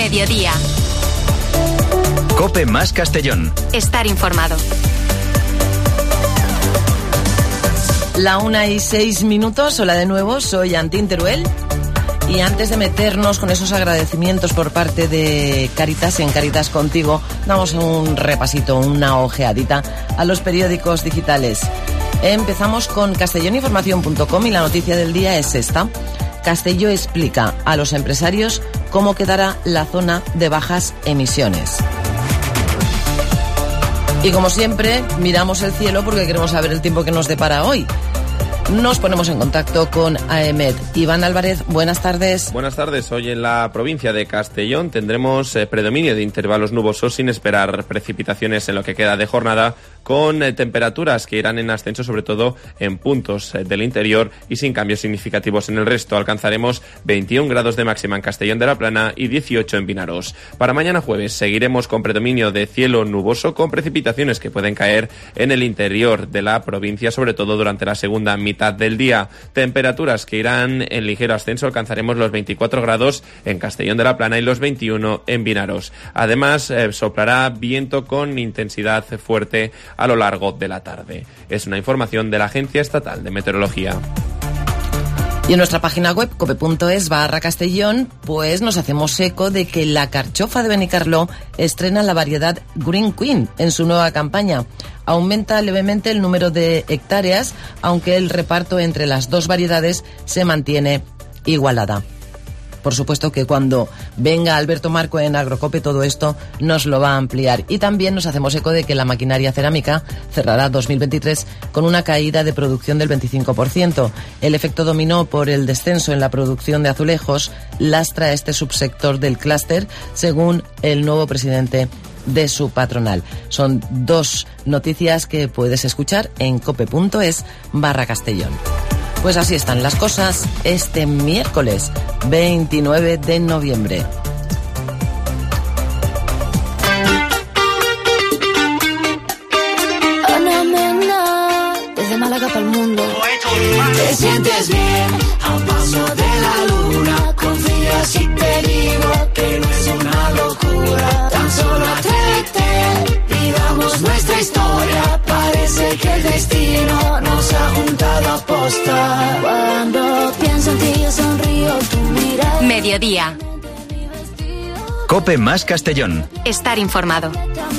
Mediodía. COPE más Castellón. Estar informado. 1:06. Hola de nuevo, soy Antín Teruel. Y antes de meternos con esos agradecimientos por parte de Cáritas, en Cáritas Contigo, damos un repasito, una ojeadita a los periódicos digitales. Empezamos con castelloninformación.com y la noticia del día es esta. Castelló explica a los empresarios cómo quedará la zona de bajas emisiones. Y como siempre, miramos el cielo porque queremos saber el tiempo que nos depara hoy. Nos ponemos en contacto con AEMET. Iván Álvarez, buenas tardes. Buenas tardes. Hoy en la provincia de Castellón tendremos predominio de intervalos nubosos sin esperar precipitaciones en lo que queda de jornada, con temperaturas que irán en ascenso sobre todo en puntos del interior y sin cambios significativos en el resto. Alcanzaremos 21 grados de máxima en Castellón de la Plana y 18 en Vinaros. Para mañana jueves seguiremos con predominio de cielo nuboso con precipitaciones que pueden caer en el interior de la provincia, sobre todo durante la segunda mitad del día. Temperaturas que irán en ligero ascenso, alcanzaremos los 24 grados en Castellón de la Plana y los 21 en Vinaros. Además, soplará viento con intensidad fuerte a lo largo de la tarde. Es una información de la Agencia Estatal de Meteorología. Y en nuestra página web cope.es/Castellón, pues nos hacemos eco de que la Carchofa de Benicarló estrena la variedad Green Queen en su nueva campaña. Aumenta levemente el número de hectáreas, aunque el reparto entre las dos variedades se mantiene igualada. Por supuesto que cuando venga Alberto Marco en Agrocope todo esto nos lo va a ampliar. Y también nos hacemos eco de que la maquinaria cerámica cerrará 2023 con una caída de producción del 25%. El efecto dominó por el descenso en la producción de azulejos lastra a este subsector del clúster, según el nuevo presidente de su patronal. Son dos noticias que puedes escuchar en cope.es/Castellón. Pues así están las cosas este miércoles 29 de noviembre. Desde Málaga para el mundo. Te sientes bien a un paso de la luna. Confías y te digo que no es una locura. Tan solo atrévete, vivamos nuestra historia. Parece que el destino nos ha juntado a posta. Cuando pienso en ti yo sonrío, tu mirada. Mediodía. COPE más Castellón. Estar informado.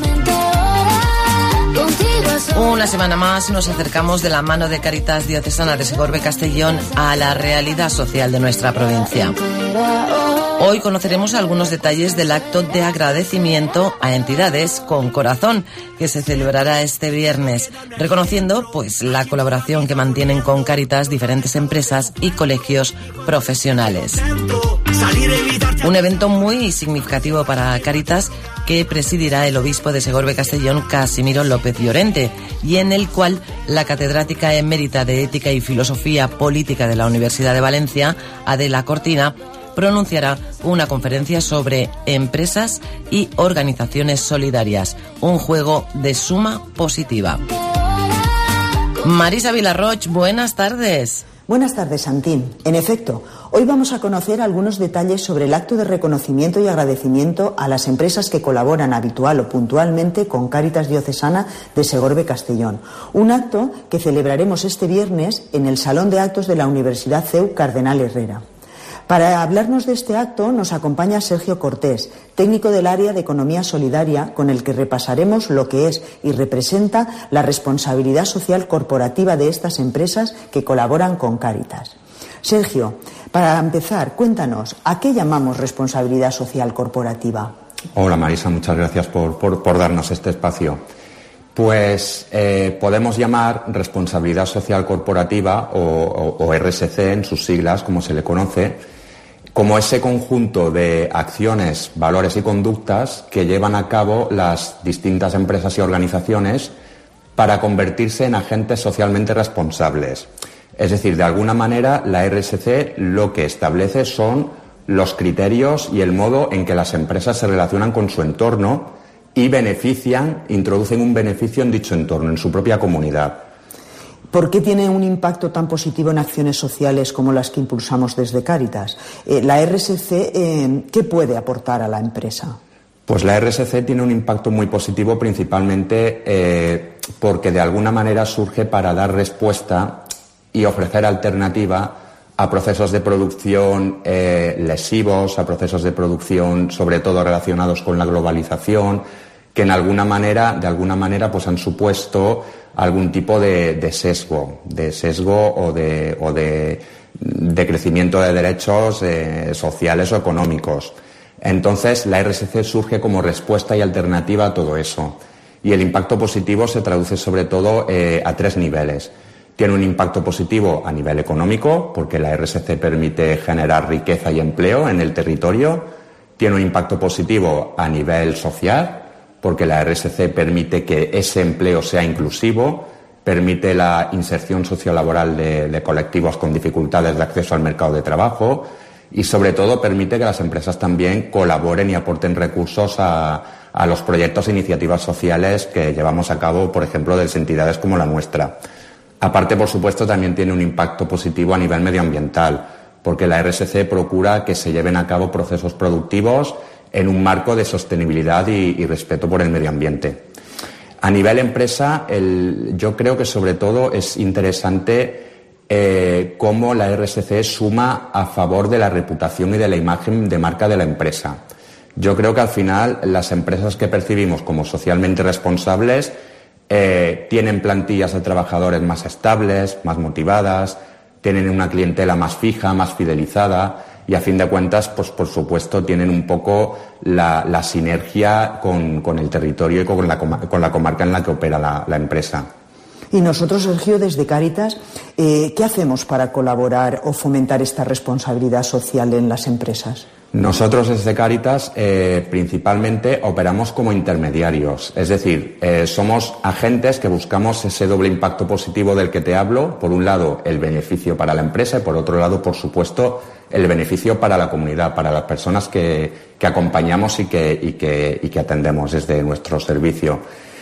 Una semana más nos acercamos de la mano de Cáritas Diocesana de Segorbe Castellón a la realidad social de nuestra provincia. Hoy conoceremos algunos detalles del acto de agradecimiento a entidades con corazón que se celebrará este viernes, reconociendo pues la colaboración que mantienen con Cáritas diferentes empresas y colegios profesionales. Un evento muy significativo para Cáritas que presidirá el obispo de Segorbe Castellón, Casimiro López Llorente, y en el cual la catedrática emérita de Ética y Filosofía Política de la Universidad de Valencia, Adela Cortina, pronunciará una conferencia sobre empresas y organizaciones solidarias, un juego de suma positiva. Marisa Vilarroch, buenas tardes. Buenas tardes, Santín. En efecto, hoy vamos a conocer algunos detalles sobre el acto de reconocimiento y agradecimiento a las empresas que colaboran habitual o puntualmente con Cáritas Diocesana de Segorbe Castellón. Un acto que celebraremos este viernes en el Salón de Actos de la Universidad CEU Cardenal Herrera. Para hablarnos de este acto nos acompaña Sergio Cortés, técnico del área de Economía Solidaria, con el que repasaremos lo que es y representa la responsabilidad social corporativa de estas empresas que colaboran con Cáritas. Sergio, para empezar, cuéntanos, ¿a qué llamamos responsabilidad social corporativa? Hola Marisa, muchas gracias por darnos este espacio. Pues podemos llamar responsabilidad social corporativa o RSC en sus siglas, como se le conoce, como ese conjunto de acciones, valores y conductas que llevan a cabo las distintas empresas y organizaciones para convertirse en agentes socialmente responsables. Es decir, de alguna manera la RSC lo que establece son los criterios y el modo en que las empresas se relacionan con su entorno y introducen un beneficio en dicho entorno, en su propia comunidad. ¿Por qué tiene un impacto tan positivo en acciones sociales como las que impulsamos desde Cáritas? La RSC, ¿qué puede aportar a la empresa? Pues la RSC tiene un impacto muy positivo principalmente porque de alguna manera surge para dar respuesta y ofrecer alternativa a procesos de producción lesivos, a procesos de producción sobre todo relacionados con la globalización, que de alguna manera pues han supuesto algún tipo de sesgo o de crecimiento de derechos sociales o económicos. Entonces, la RSC surge como respuesta y alternativa a todo eso. Y el impacto positivo se traduce sobre todo a 3 niveles. Tiene un impacto positivo a nivel económico, porque la RSC permite generar riqueza y empleo en el territorio. Tiene un impacto positivo a nivel social, porque la RSC permite que ese empleo sea inclusivo, permite la inserción sociolaboral de colectivos con dificultades de acceso al mercado de trabajo y, sobre todo, permite que las empresas también colaboren y aporten recursos a los proyectos e iniciativas sociales que llevamos a cabo, por ejemplo, desde entidades como la nuestra. Aparte, por supuesto, también tiene un impacto positivo a nivel medioambiental, porque la RSC procura que se lleven a cabo procesos productivos en un marco de sostenibilidad y respeto por el medio ambiente. A nivel empresa, yo creo que sobre todo es interesante cómo la RSC suma a favor de la reputación y de la imagen de marca de la empresa. Yo creo que al final las empresas que percibimos como socialmente responsables tienen plantillas de trabajadores más estables, más motivadas, tienen una clientela más fija, más fidelizada y, a fin de cuentas, pues por supuesto tienen un poco la sinergia con el territorio y con la comarca en la que opera la empresa. Y nosotros, Sergio, desde Cáritas, ¿qué hacemos para colaborar o fomentar esta responsabilidad social en las empresas? Nosotros desde Cáritas principalmente operamos como intermediarios, es decir, somos agentes que buscamos ese doble impacto positivo del que te hablo. Por un lado, el beneficio para la empresa y, por otro lado, por supuesto, el beneficio para la comunidad, para las personas que acompañamos y que atendemos desde nuestro servicio.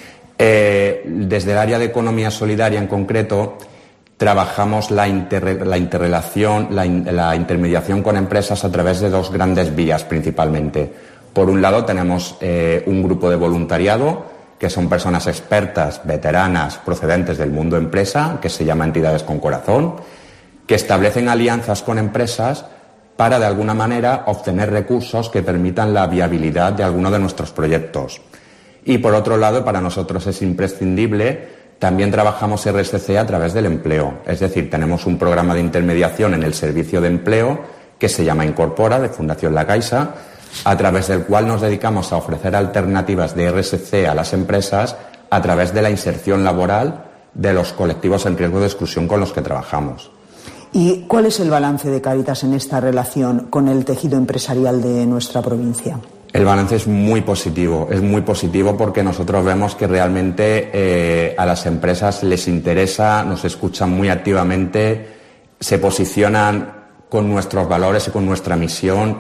Desde el área de economía solidaria en concreto, trabajamos la interrelación, la intermediación con empresas a través de 2 grandes vías principalmente. Por un lado tenemos un grupo de voluntariado, que son personas expertas, veteranas, procedentes del mundo empresa, que se llama Entidades con Corazón, que establecen alianzas con empresas para, de alguna manera, obtener recursos que permitan la viabilidad de alguno de nuestros proyectos. Y, por otro lado, para nosotros es imprescindible. También trabajamos RSC a través del empleo, es decir, tenemos un programa de intermediación en el servicio de empleo que se llama Incorpora, de Fundación La Caixa, a través del cual nos dedicamos a ofrecer alternativas de RSC a las empresas a través de la inserción laboral de los colectivos en riesgo de exclusión con los que trabajamos. ¿Y cuál es el balance de Cáritas en esta relación con el tejido empresarial de nuestra provincia? El balance es muy positivo porque nosotros vemos que realmente a las empresas les interesa, nos escuchan muy activamente, se posicionan con nuestros valores y con nuestra misión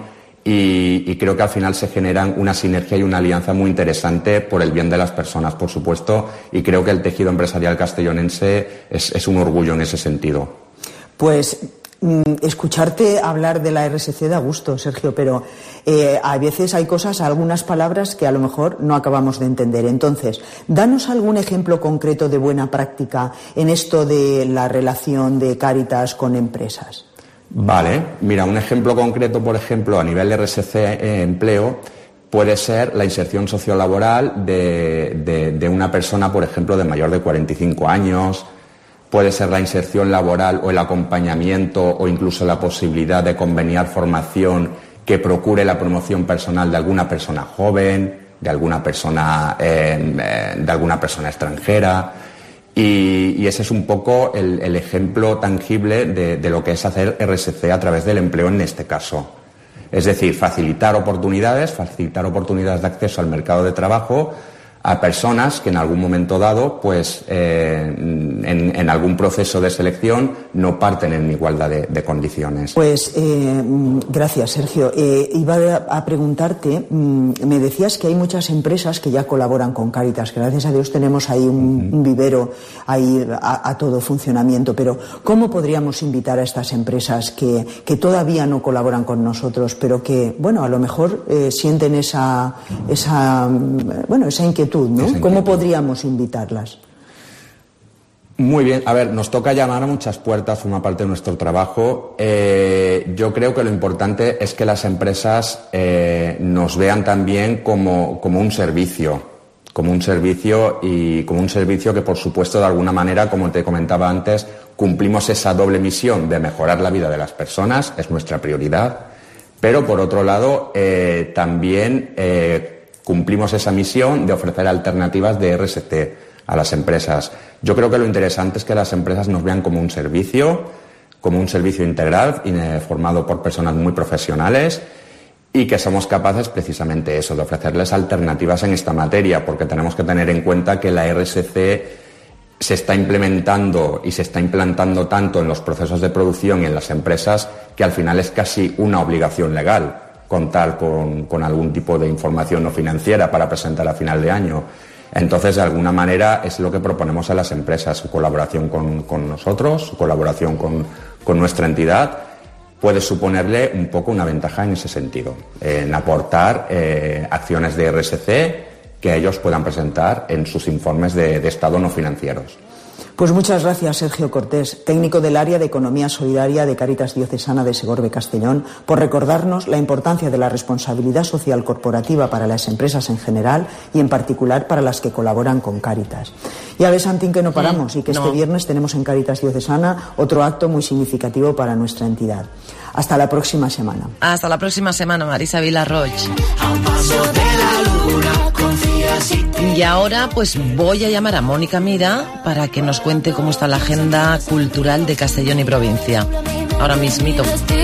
y creo que al final se generan una sinergia y una alianza muy interesante por el bien de las personas, por supuesto, y creo que el tejido empresarial castellonense es un orgullo en ese sentido. Pues escucharte hablar de la RSC da gusto, Sergio, pero a veces hay algunas palabras que a lo mejor no acabamos de entender. Entonces, danos algún ejemplo concreto de buena práctica en esto de la relación de Cáritas con empresas. Vale, mira, un ejemplo concreto, por ejemplo, a nivel de RSC empleo, puede ser la inserción sociolaboral de una persona, por ejemplo, de mayor de 45 años, puede ser la inserción laboral o el acompañamiento o incluso la posibilidad de conveniar formación que procure la promoción personal de alguna persona joven, de alguna persona extranjera. Y ese es un poco el ejemplo tangible de lo que es hacer RSC a través del empleo en este caso. Es decir, facilitar oportunidades de acceso al mercado de trabajo a personas que en algún momento dado, pues en algún proceso de selección no parten en igualdad de condiciones. Pues gracias, Sergio. Iba a preguntarte, me decías que hay muchas empresas que ya colaboran con Cáritas. Gracias a Dios tenemos ahí un vivero ahí a todo funcionamiento, pero ¿cómo podríamos invitar a estas empresas que todavía no colaboran con nosotros, pero que, bueno, a lo mejor sienten esa inquietud, ¿no? ¿Cómo podríamos invitarlas? Muy bien, a ver, nos toca llamar a muchas puertas, forma parte de nuestro trabajo. Yo creo que lo importante es que las empresas nos vean también como un servicio que, por supuesto, de alguna manera, como te comentaba antes, cumplimos esa doble misión de mejorar la vida de las personas, es nuestra prioridad, pero por otro lado también cumplimos esa misión de ofrecer alternativas de RSC a las empresas. Yo creo que lo interesante es que las empresas nos vean como un servicio integral formado por personas muy profesionales y que somos capaces precisamente eso, de ofrecerles alternativas en esta materia, porque tenemos que tener en cuenta que la RSC se está implementando y se está implantando tanto en los procesos de producción y en las empresas que al final es casi una obligación legal contar con algún tipo de información no financiera para presentar a final de año. Entonces, de alguna manera, es lo que proponemos a las empresas, su colaboración con nosotros, su colaboración con nuestra entidad, puede suponerle un poco una ventaja en ese sentido, en aportar acciones de RSC que ellos puedan presentar en sus informes de estado no financieros. Pues muchas gracias, Sergio Cortés, técnico del área de Economía Solidaria de Cáritas Diocesana de Segorbe Castellón, por recordarnos la importancia de la responsabilidad social corporativa para las empresas en general y en particular para las que colaboran con Cáritas. Ya ves, Santín, que no paramos y que este viernes tenemos en Cáritas Diocesana otro acto muy significativo para nuestra entidad. Hasta la próxima semana. Hasta la próxima semana, Marisa Vilarroch. Y ahora pues voy a llamar a Mónica Mira para que nos cuente cómo está la agenda cultural de Castellón y provincia. Ahora mismito.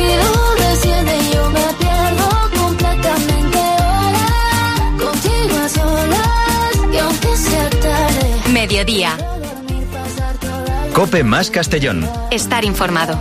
Mediodía. COPE más Castellón. Estar informado.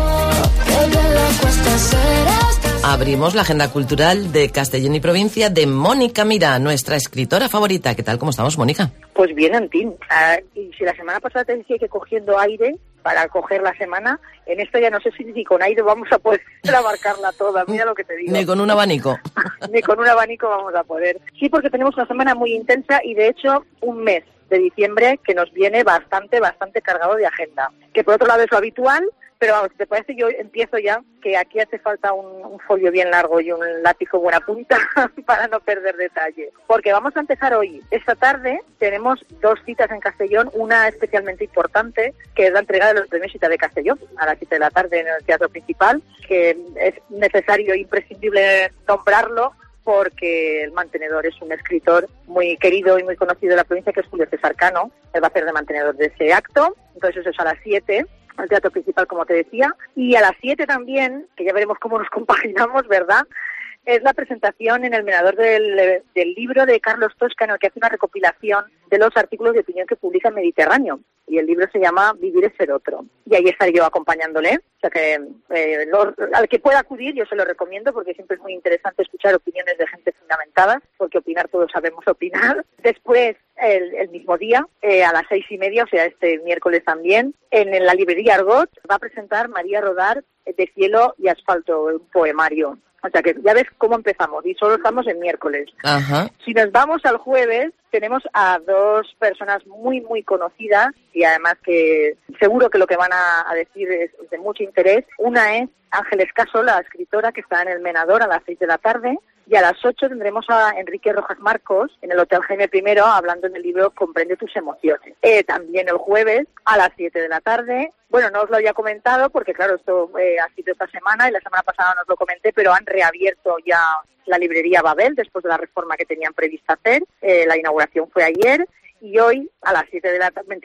Abrimos la agenda cultural de Castellón y provincia de Mónica Mira, nuestra escritora favorita. ¿Qué tal? ¿Cómo estamos, Mónica? Pues bien, Antín. Y si la semana pasada te decía que cogiendo aire para coger la semana, en esta ya no sé si con aire vamos a poder abarcarla toda. Mira lo que te digo. Ni con un abanico. Ni con un abanico vamos a poder. Sí, porque tenemos una semana muy intensa y de hecho un mes de diciembre que nos viene bastante cargado de agenda. Que por otro lado es lo habitual. Pero vamos, ¿te parece? Yo empiezo ya, que aquí hace falta un folio bien largo y un lápiz con buena punta para no perder detalle. Porque vamos a empezar hoy. Esta tarde tenemos dos citas en Castellón, una especialmente importante, que es la entrega de los premios Cita de Castellón, a las 7 de la tarde en el Teatro Principal, que es necesario e imprescindible nombrarlo, porque el mantenedor es un escritor muy querido y muy conocido de la provincia, que es Julio César Cano. Él va a ser de mantenedor de ese acto. Entonces eso es a las 7. Al Teatro Principal, como te decía, y a las 7 también, que ya veremos cómo nos compaginamos, ¿verdad?, es la presentación en el Menador del libro de Carlos Toscano, que hace una recopilación de los artículos de opinión que publica en Mediterráneo, y el libro se llama Vivir es ser otro, y ahí estaré yo acompañándole, o sea que al que pueda acudir yo se lo recomiendo, porque siempre es muy interesante escuchar opiniones de gente fundamentada, porque opinar todos sabemos opinar. Después, el mismo día, a las 6:30, o sea, este miércoles también, en la librería Argot, va a presentar María Rodar De cielo y asfalto, un poemario. O sea que ya ves cómo empezamos, y solo estamos en miércoles. Ajá. Si nos vamos al jueves, tenemos a dos personas muy conocidas, y además que seguro que lo que van a decir es de mucho interés. Una es Ángeles Caso, la escritora, que está en el Menador a las 6 de la tarde, y a las 8 tendremos a Enrique Rojas Marcos en el Hotel Jaime I hablando en el libro Comprende tus emociones. También el jueves a las 7 de la tarde. Bueno, no os lo había comentado porque, claro, esto ha sido esta semana y la semana pasada no os lo comenté, pero han reabierto ya la librería Babel después de la reforma que tenían prevista hacer. La inauguración fue ayer y hoy a las 7 de la tarde,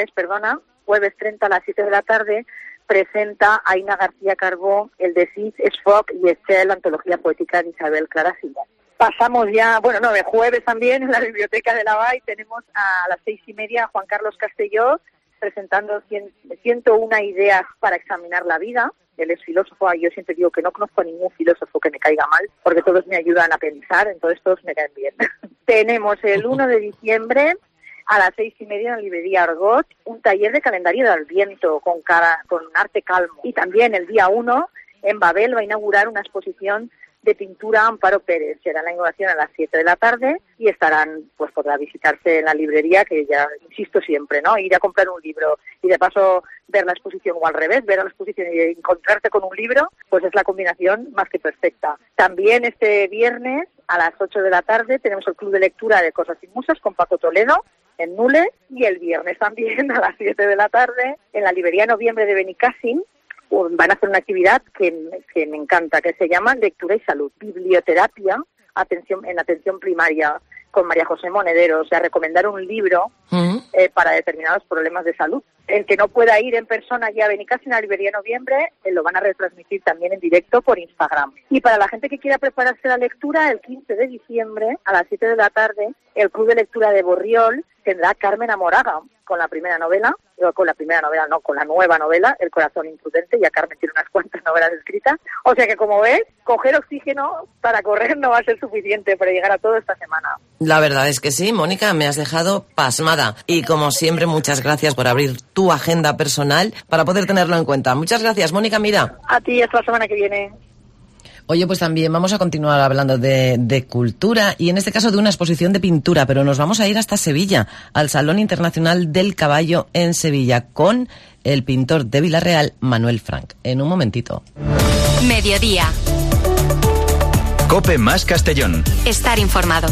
jueves 30 a las 7 de la tarde, presenta Aina García Carbó el de Cis, Esfoc y Estel, la antología poética de Isabel Clara Simón. Pasamos ya, el jueves también en la Biblioteca de la BAI tenemos a las 6:30 a Juan Carlos Castelló presentando 101 ideas para examinar la vida. Él es filósofo, yo siempre digo que no conozco a ningún filósofo que me caiga mal, porque todos me ayudan a pensar, entonces todos me caen bien. Tenemos el 1 de diciembre a las 6:30 en la librería Argot un taller de calendario de Adviento con arte calmo. Y también el día 1 en Babel va a inaugurar una exposición de pintura Amparo Pérez. Será la inauguración a las 7 de la tarde y podrá visitarse en la librería, que ya insisto siempre, ¿no? Ir a comprar un libro y de paso ver la exposición, o al revés, ver la exposición y encontrarte con un libro, pues es la combinación más que perfecta. También este viernes a las 8 de la tarde tenemos el Club de Lectura de Cosas y Musas con Paco Toledo en Nule, y el viernes también a las 7 de la tarde en la librería Noviembre de Benicàssim van a hacer una actividad que me encanta, que se llama Lectura y Salud, biblioterapia en atención primaria, con María José Monedero, o sea, recomendar un libro para determinados problemas de salud. El que no pueda ir en persona ya a Benicàssim, a la librería Noviembre, lo van a retransmitir también en directo por Instagram. Y para la gente que quiera prepararse la lectura, el 15 de diciembre, a las 7 de la tarde, el Club de Lectura de Borriol tendrá Carmen Amoraga con la nueva novela, El corazón imprudente. Ya Carmen tiene unas cuantas novelas escritas. O sea que, como ves, coger oxígeno para correr no va a ser suficiente para llegar a todo esta semana. La verdad es que sí, Mónica, me has dejado pasmada. Y como siempre, muchas gracias por abrir tu agenda personal para poder tenerlo en cuenta. Muchas gracias, Mónica Mira. A ti, hasta la semana que viene. Oye, pues también vamos a continuar hablando de cultura y en este caso de una exposición de pintura, pero nos vamos a ir hasta Sevilla, al Salón Internacional del Caballo en Sevilla, con el pintor de Vila-real, Manuel Franch. En un momentito. Mediodía. COPE más Castellón. Estar informado.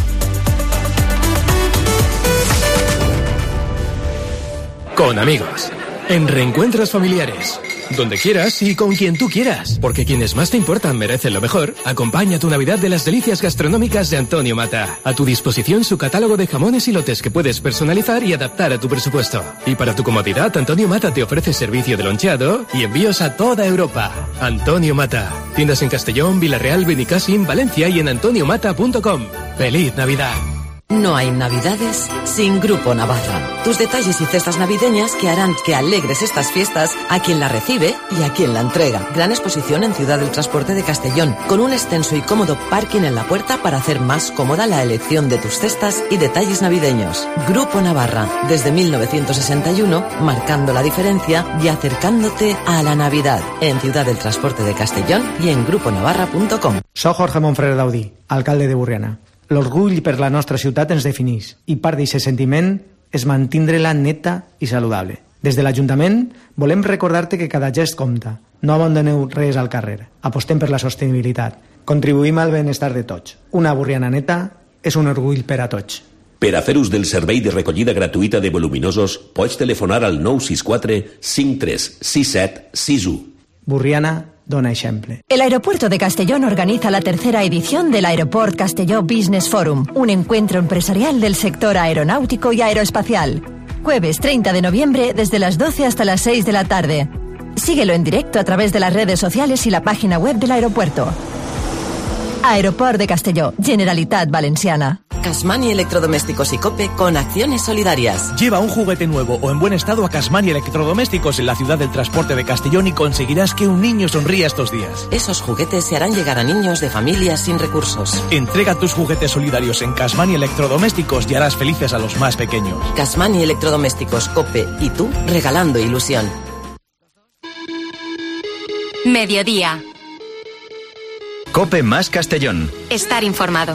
Con amigos, en reencuentros familiares, donde quieras y con quien tú quieras, porque quienes más te importan merecen lo mejor. Acompaña tu Navidad de las delicias gastronómicas de Antonio Mata. A tu disposición su catálogo de jamones y lotes que puedes personalizar y adaptar a tu presupuesto. Y para tu comodidad, Antonio Mata te ofrece servicio de loncheado y envíos a toda Europa. Antonio Mata. Tiendas en Castellón, Vila-real, Benicàssim, Valencia y en antoniomata.com. ¡Feliz Navidad! No hay Navidades sin Grupo Navarra. Tus detalles y cestas navideñas que harán que alegres estas fiestas a quien la recibe y a quien la entrega. Gran exposición en Ciudad del Transporte de Castellón, con un extenso y cómodo parking en la puerta para hacer más cómoda la elección de tus cestas y detalles navideños. Grupo Navarra, desde 1961, marcando la diferencia y acercándote a la Navidad. En Ciudad del Transporte de Castellón y en gruponavarra.com. Soc Jorge Monfrere Daudí, alcalde de Borriana. L'orgull per la nostra ciutat ens defineix i part d'aquest sentiment és mantindre-la neta i saludable. Des de l'Ajuntament volem recordar-te que cada gest compta. No abandoneu res al carrer. Apostem per la sostenibilitat. Contribuïm al benestar de tots. Una Borriana neta és un orgull per a tots. Per a fer ús del servei de recollida gratuïta de voluminosos, pots telefonar al 964 5367 61. Borriana dona ejemplo. El Aeropuerto de Castellón organiza la tercera edición del Aeroport Castelló Business Forum, un encuentro empresarial del sector aeronáutico y aeroespacial. Jueves 30 de noviembre desde las 12 hasta las 6 de la tarde. Síguelo en directo a través de las redes sociales y la página web del aeropuerto. Aeroport de Castelló, Generalitat Valenciana. Casmani Electrodomésticos y COPE con acciones solidarias. Lleva un juguete nuevo o en buen estado a Casmani Electrodomésticos en la Ciudad del Transporte de Castellón y conseguirás que un niño sonría estos días. Esos juguetes se harán llegar a niños de familias sin recursos. Entrega tus juguetes solidarios en Casmani Electrodomésticos y harás felices a los más pequeños. Casmani Electrodomésticos, COPE y tú regalando ilusión. Mediodía. COPE más Castellón. Estar informado.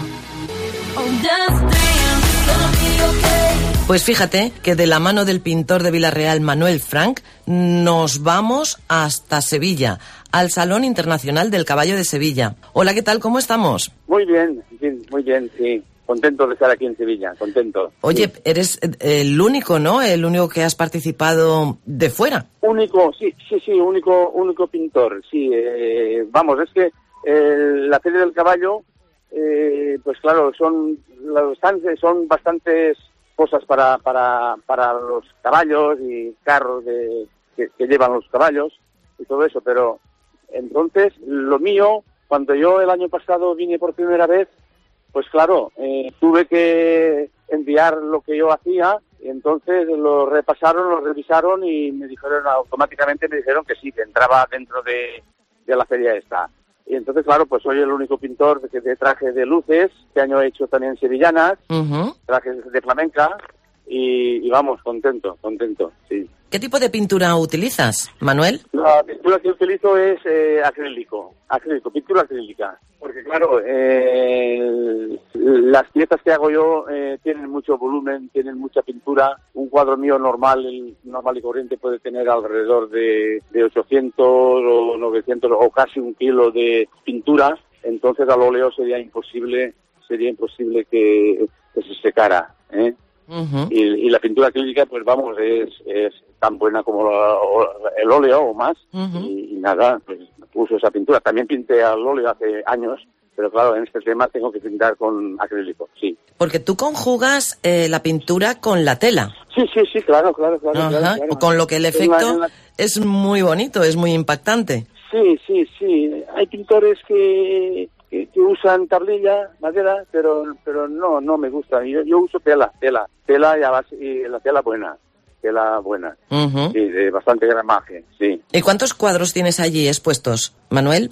Pues fíjate que de la mano del pintor de Vila-real, Manuel Franch, nos vamos hasta Sevilla, al Salón Internacional del Caballo de Sevilla. Hola, ¿qué tal? ¿Cómo estamos? Muy bien, sí. Contento de estar aquí en Sevilla, contento. Oye, sí. Eres el único, ¿no? El único que has participado de fuera. Único, sí, único pintor, sí. Vamos, es que la Feria del Caballo, pues claro, son bastantes cosas para los caballos y carros que llevan los caballos y todo eso, pero entonces lo mío, cuando yo el año pasado vine por primera vez, pues claro, tuve que enviar lo que yo hacía, y entonces lo repasaron, lo revisaron y me dijeron automáticamente que sí, que entraba dentro de la feria esta. Y entonces, claro, pues soy el único pintor de trajes de luces. Este año he hecho también sevillanas, trajes de flamenca y vamos, contento, sí. ¿Qué tipo de pintura utilizas, Manuel? La pintura que utilizo es pintura acrílica. Porque claro, las piezas que hago yo tienen mucho volumen, tienen mucha pintura. Un cuadro mío normal y corriente puede tener alrededor de 800 o 900 o casi 1 kilo de pintura. Entonces al óleo sería imposible que se secara, ¿eh? Y la pintura acrílica, pues vamos, es tan buena como el óleo o más. Y nada, pues uso esa pintura. También pinté al óleo hace años, pero claro, en este tema tengo que pintar con acrílico, sí. Porque tú conjugas la pintura con la tela. Sí, claro. Con lo que el efecto es muy bonito, es muy impactante. Sí. Hay pintores que usan tablilla, madera, pero no me gusta. Yo uso tela y la tela buena. Sí, de bastante gramaje, sí. ¿Y cuántos cuadros tienes allí expuestos, Manuel?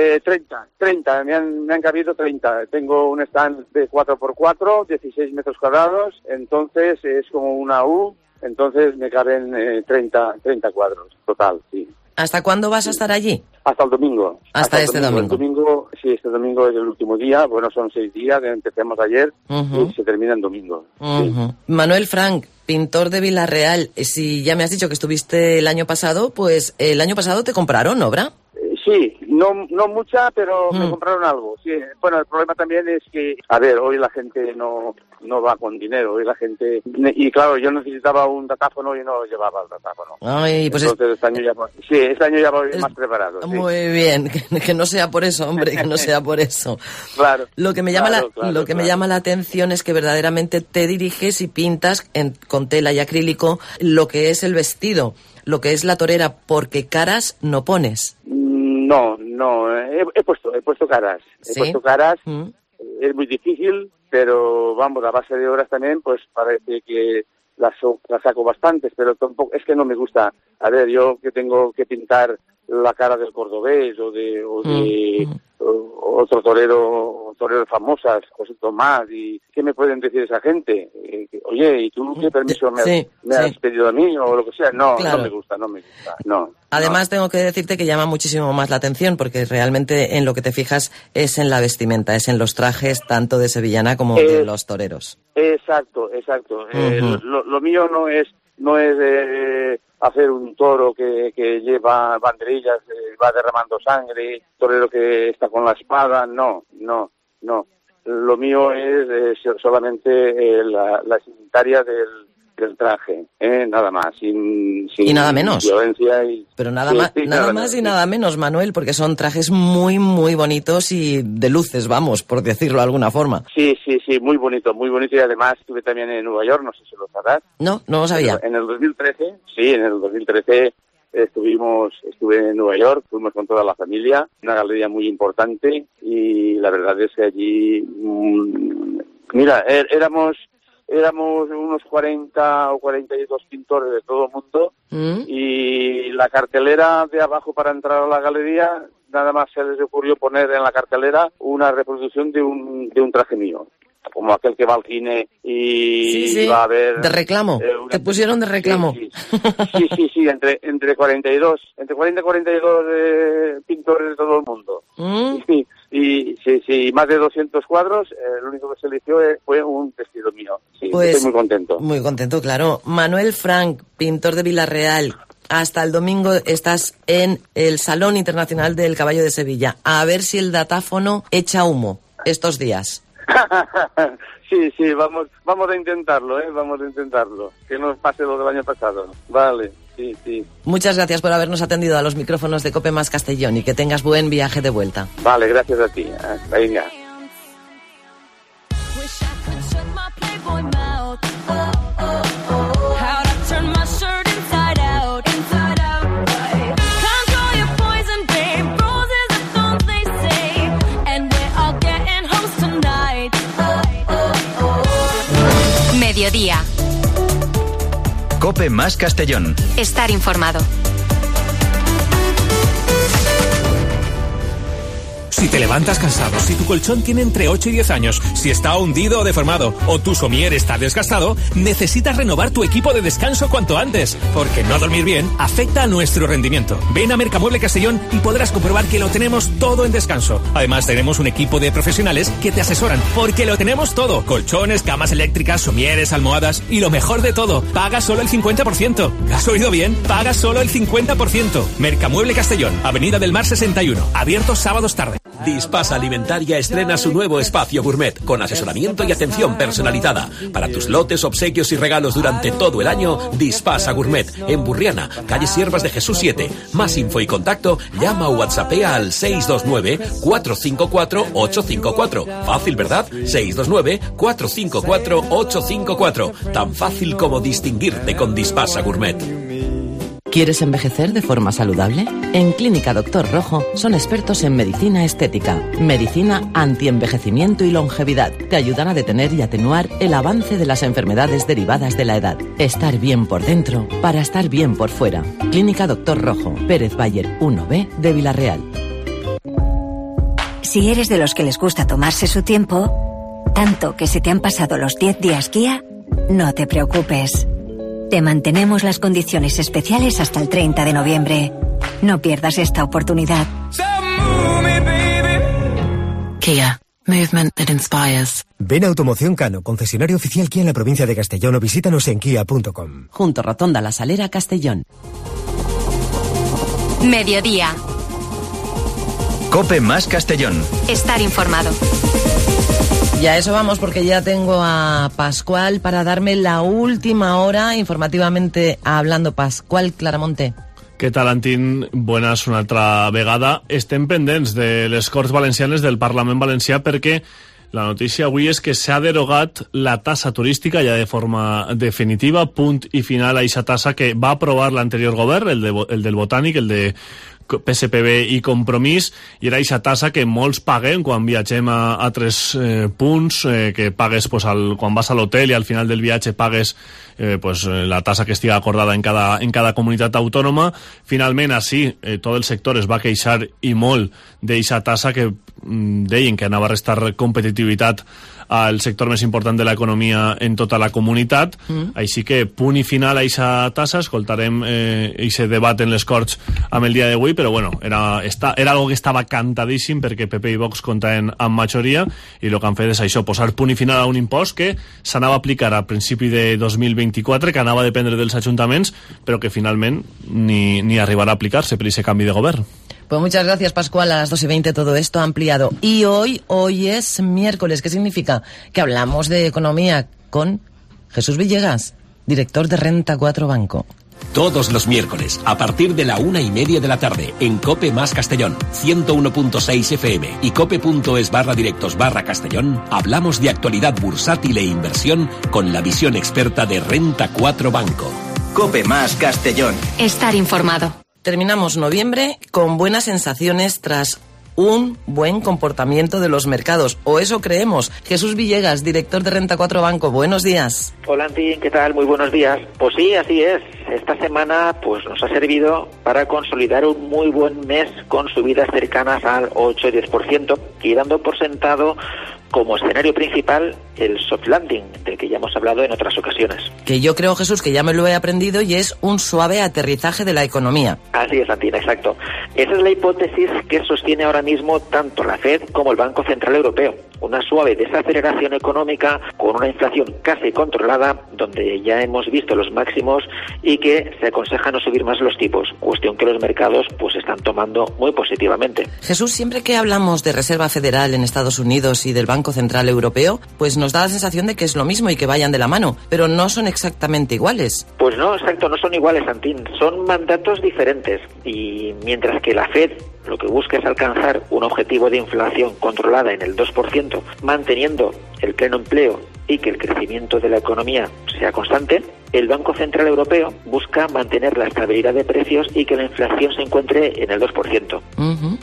30, me han cabido 30. Tengo un stand de 4x4, 16 metros cuadrados, entonces es como una U, entonces me caben 30 cuadros, total, sí. ¿Hasta cuándo vas a estar allí? Hasta el domingo. Hasta este domingo. Este domingo es el último día. Bueno, son 6 días, empecemos ayer y se termina el domingo. Sí. Manuel Frank, pintor de Vila-real. Si ya me has dicho que estuviste el año pasado, pues el año pasado te compraron obra. Sí, no mucha, pero me compraron algo. Sí. Bueno, el problema también es que, a ver, hoy la gente no va con dinero, hoy la gente... Y claro, yo necesitaba un datáfono y no llevaba el datáfono. Ay, pues entonces este año ya voy más preparado. Sí. Muy bien, que no sea por eso, hombre, que no sea por eso. Claro. Lo que me llama la atención es que verdaderamente te diriges y pintas con tela y acrílico lo que es el vestido, lo que es la torera, porque caras no pones. No, he puesto caras. ¿Sí? He puesto caras, es muy difícil, pero vamos, a base de horas también, pues parece que las saco bastantes, pero tampoco, es que no me gusta. A ver, yo que tengo que pintar la cara del cordobés o de otro torero famosas, José Tomás, y ¿qué me pueden decir esa gente? Oye, ¿y tú qué permiso me has pedido a mí o lo que sea? No, claro. No me gusta, no. Además, tengo que decirte que llama muchísimo más la atención, porque realmente en lo que te fijas es en la vestimenta, es en los trajes tanto de sevillana como de los toreros. Exacto. Lo mío no es hacer un toro que lleva banderillas, va derramando sangre, torero que está con la espada, no. Lo mío es solamente la indumentaria del traje, nada más, sin y nada menos. Violencia pero nada más y nada menos, Manuel, porque son trajes muy, muy bonitos y de luces, vamos, por decirlo de alguna forma. Sí, muy bonito, y además estuve también en Nueva York, no sé si lo sabrás. No lo sabía. En el 2013, estuve en Nueva York, fuimos con toda la familia, una galería muy importante, y la verdad es que allí, mira, éramos unos 40 o 42 pintores de todo el mundo, y la cartelera de abajo para entrar a la galería, nada más se les ocurrió poner en la cartelera una reproducción de un traje mío, como aquel que va al cine y va a ver... De reclamo, te pusieron de reclamo. Sí, entre 40 y 42 pintores de todo el mundo. Y más de 200 cuadros, lo único que se eligió fue un vestido mío. Sí, pues, estoy muy contento. Muy contento, claro. Manuel Frank, pintor de Vila-real. Hasta el domingo estás en el Salón Internacional del Caballo de Sevilla. A ver si el datáfono echa humo estos días. Sí, vamos a intentarlo, vamos a intentarlo. Que no pase lo del año pasado. Vale, sí. Muchas gracias por habernos atendido a los micrófonos de Cope Más Castellón y que tengas buen viaje de vuelta. Vale, gracias a ti. Venga. Mediodía. Cope más Castellón. Estar informado. Si te levantas cansado, si tu colchón tiene entre 8 y 10 años, si está hundido o deformado, o tu somier está desgastado, necesitas renovar tu equipo de descanso cuanto antes, porque no dormir bien afecta a nuestro rendimiento. Ven a Mercamueble Castellón y podrás comprobar que lo tenemos todo en descanso. Además, tenemos un equipo de profesionales que te asesoran, porque lo tenemos todo. Colchones, camas eléctricas, somieres, almohadas y lo mejor de todo, paga solo el 50%. ¿Has oído bien? Paga solo el 50%. Mercamueble Castellón, Avenida del Mar 61, abierto sábados tarde. Dispasa Alimentaria estrena su nuevo espacio gourmet con asesoramiento y atención personalizada. Para tus lotes, obsequios y regalos durante todo el año, Dispasa Gourmet en Burriana, calle Siervas de Jesús 7. Más info y contacto, llama o WhatsAppea al 629-454-854. Fácil, ¿verdad? 629-454-854. Tan fácil como distinguirte con Dispasa Gourmet. ¿Quieres envejecer de forma saludable? En Clínica Doctor Rojo son expertos en medicina estética, medicina antienvejecimiento y longevidad, que ayudan a detener y atenuar el avance de las enfermedades derivadas de la edad. Estar bien por dentro para estar bien por fuera. Clínica Doctor Rojo, Pérez Bayer 1B de Villarreal. Si eres de los que les gusta tomarse su tiempo, tanto que se te han pasado los 10 días Kia, no te preocupes. Te mantenemos las condiciones especiales hasta el 30 de noviembre. No pierdas esta oportunidad. Kia. Movement that inspires. Ven a Automoción Cano, concesionario oficial Kia en la provincia de Castellón, o visítanos en kia.com. Junto Rotonda La Salera, Castellón. Mediodía. Cope más Castellón. Estar informado. Y a eso vamos, porque ya tengo a Pascual para darme la última hora informativamente hablando. Pascual Claramonte. Què tal, Antín? Buenas una altra vegada. Estem pendents de les Corts Valencianes del Parlament Valencià perquè la notícia avui és que s'ha derogat la tassa turística ja de forma definitiva, punt i final a aquesta tassa que va aprovar l'anterior govern, el del Botànic, el de PSPB i Compromís, i era aquesta tassa que molts paguen quan viatgem a altres punts, que pagues quan vas a l'hotel i al final del viatge pagues la tassa que estigui acordada en cada comunitat autònoma. Finalment, així, tot el sector es va queixar i molt d'aquesta tassa que deien que anava a restar competitivitat al sector més important de l'economia en tota la comunitat. Així que punt i final a aquesta tassa. Escoltarem aquest debat en les Corts amb el dia d'avui, però bueno, era algo que estava cantadíssim perquè PP i Vox comptaven amb majoria, i el que han fet és això, posar punt i final a un impost que s'anava a aplicar a principi de 2024, que anava a dependre dels ajuntaments, però que finalment ni arribarà a aplicar-se per aquest canvi de govern. Pues muchas gracias, Pascual. A las 2:20 todo esto ampliado. Y hoy es miércoles. ¿Qué significa? Que hablamos de economía con Jesús Villegas, director de Renta 4 Banco. Todos los miércoles, a partir de la 1:30 de la tarde, en Cope más Castellón, 101.6 FM y cope.es/directos/Castellón, hablamos de actualidad bursátil e inversión con la visión experta de Renta 4 Banco. Cope más Castellón. Estar informado. Terminamos noviembre con buenas sensaciones tras un buen comportamiento de los mercados, o eso creemos. Jesús Villegas, director de Renta 4 Banco, buenos días. Hola, Antín, ¿qué tal? Muy buenos días. Pues sí, así es. Esta semana pues nos ha servido para consolidar un muy buen mes con subidas cercanas al 8-10% y dando por sentado como escenario principal el soft landing, del que ya hemos hablado en otras ocasiones. Que yo creo, Jesús, que ya me lo he aprendido, y es un suave aterrizaje de la economía. Así es, Antina, exacto. Esa es la hipótesis que sostiene ahora mismo tanto la FED como el Banco Central Europeo. Una suave desaceleración económica con una inflación casi controlada, donde ya hemos visto los máximos y que se aconseja no subir más los tipos, cuestión que los mercados pues están tomando muy positivamente. Jesús, siempre que hablamos de Reserva Federal en Estados Unidos y del Banco Central Europeo, pues nos da la sensación de que es lo mismo y que vayan de la mano, pero no son exactamente iguales. Pues no, exacto, no son iguales, Santín. Son mandatos diferentes, y mientras que la FED lo que busca es alcanzar un objetivo de inflación controlada en el 2%, manteniendo el pleno empleo y que el crecimiento de la economía sea constante, el Banco Central Europeo busca mantener la estabilidad de precios y que la inflación se encuentre en el 2%.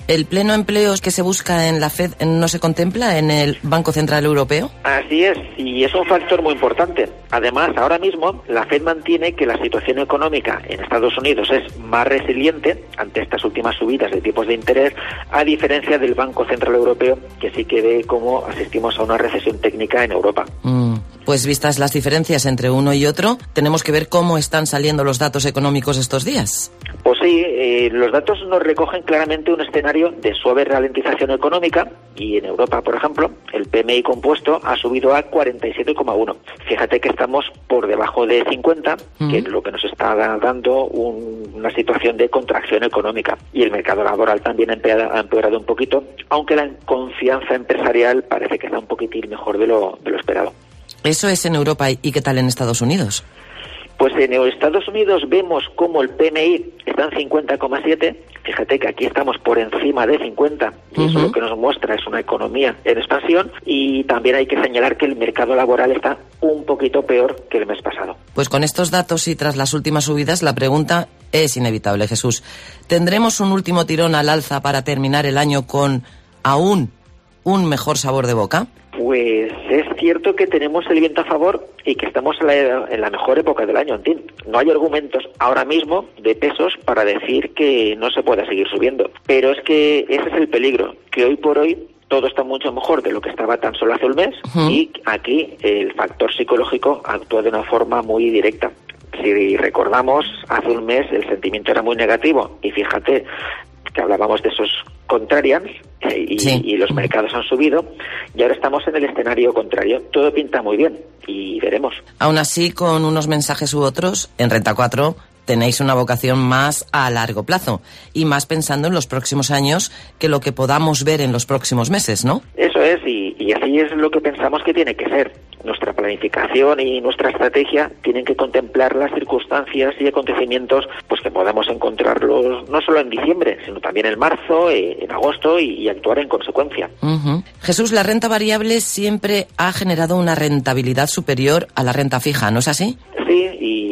¿El pleno empleo que se busca en la FED no se contempla en el Banco Central Europeo? Así es, y es un factor muy importante. Además, ahora mismo la FED mantiene que la situación económica en Estados Unidos es más resiliente ante estas últimas subidas de tipos de interés, a diferencia del Banco Central Europeo, que sí que ve cómo asistimos a una recesión técnica en Europa. Pues vistas las diferencias entre uno y otro, tenemos que ver cómo están saliendo los datos económicos estos días. Pues sí, los datos nos recogen claramente un escenario de suave ralentización económica y en Europa, por ejemplo, el PMI compuesto ha subido a 47,1. Fíjate que estamos por debajo de 50, que es lo que nos está dando una situación de contracción económica. Y el mercado laboral también ha empeorado un poquito, aunque la confianza empresarial parece que está un poquitín mejor de lo esperado. Eso es en Europa. ¿Y qué tal en Estados Unidos? Pues en Estados Unidos vemos como el PMI está en 50,7. Fíjate que aquí estamos por encima de 50 y eso lo que nos muestra es una economía en expansión, y también hay que señalar que el mercado laboral está un poquito peor que el mes pasado. Pues con estos datos y tras las últimas subidas, la pregunta es inevitable, Jesús. ¿Tendremos un último tirón al alza para terminar el año con aún un mejor sabor de boca? Pues es cierto que tenemos el viento a favor y que estamos en la mejor época del año, Antín. No hay argumentos ahora mismo de pesos para decir que no se pueda seguir subiendo. Pero es que ese es el peligro, que hoy por hoy todo está mucho mejor de lo que estaba tan solo hace un mes, y aquí el factor psicológico actúa de una forma muy directa. Si recordamos, hace un mes el sentimiento era muy negativo y fíjate que hablábamos de esos contrarians y los mercados han subido y ahora estamos en el escenario contrario. Todo pinta muy bien y veremos. Aún así, con unos mensajes u otros, en Renta 4 tenéis una vocación más a largo plazo y más pensando en los próximos años que lo que podamos ver en los próximos meses, ¿no? Eso es, y así es lo que pensamos que tiene que ser. Nuestra planificación y nuestra estrategia tienen que contemplar las circunstancias y acontecimientos pues que podamos encontrarlos no solo en diciembre, sino también en marzo, en agosto y actuar en consecuencia. Jesús, la renta variable siempre ha generado una rentabilidad superior a la renta fija, ¿no es así? Sí,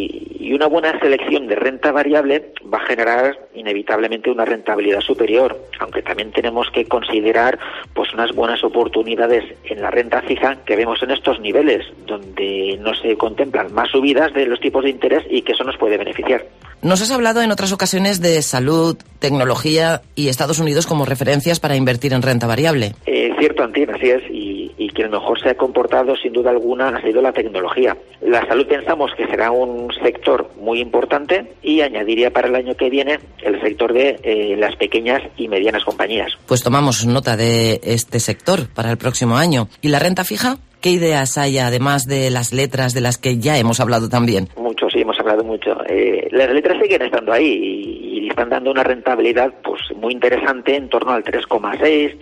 y una buena selección de renta variable va a generar inevitablemente una rentabilidad superior, aunque también tenemos que considerar pues unas buenas oportunidades en la renta fija que vemos en estos niveles, donde no se contemplan más subidas de los tipos de interés y que eso nos puede beneficiar. Nos has hablado en otras ocasiones de salud, tecnología y Estados Unidos como referencias para invertir en renta variable. Cierto, Antín, así es, y quien mejor se ha comportado sin duda alguna ha sido la tecnología. La salud pensamos que será un sector muy importante y añadiría para el año que viene el sector de las pequeñas y medianas compañías. Pues tomamos nota de este sector para el próximo año. ¿Y la renta fija? ¿Qué ideas hay además de las letras de las que ya hemos hablado también? Mucho, sí, hemos hablado mucho. Las letras siguen estando ahí y están dando una rentabilidad pues muy interesante en torno al 3,6,